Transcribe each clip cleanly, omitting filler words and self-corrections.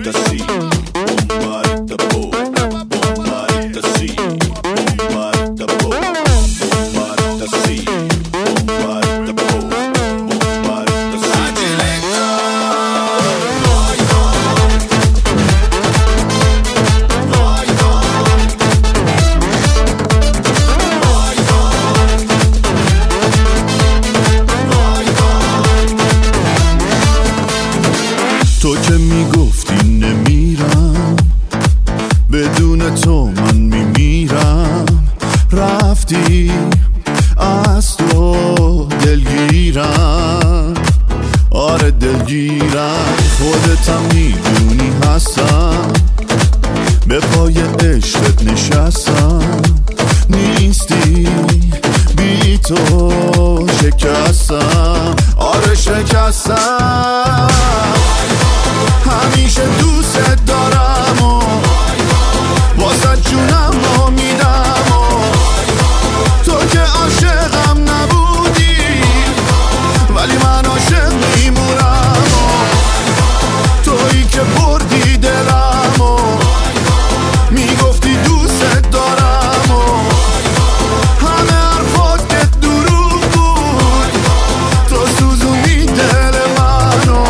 تو که میگفتی نمیرم، بدون تو من میمیرم. رفتی از تو دلگیرم، آره دلگیرم. خودتم میدونی هستم، به پای عشقت نشستم. نیستی بی تو شکستم، آره شکستم. همیشه دوست دارم و واسه جونم رو میدم و تو که عاشقم نبودی ولی من عاشق میمونم و تویی که بردی دلم و میگفتی دوست دارم و همه حرفات که دروغ بود، تو سوزونی دل منو.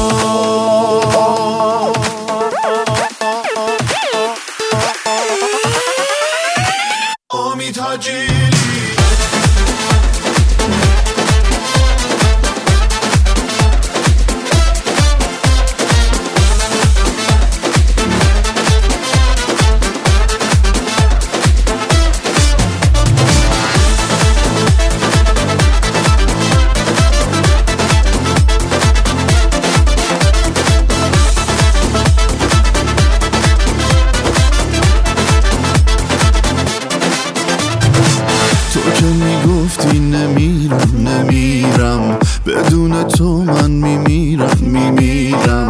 امید حاجیلی که میگفتی نمیرم، بدون تو من میمیرم.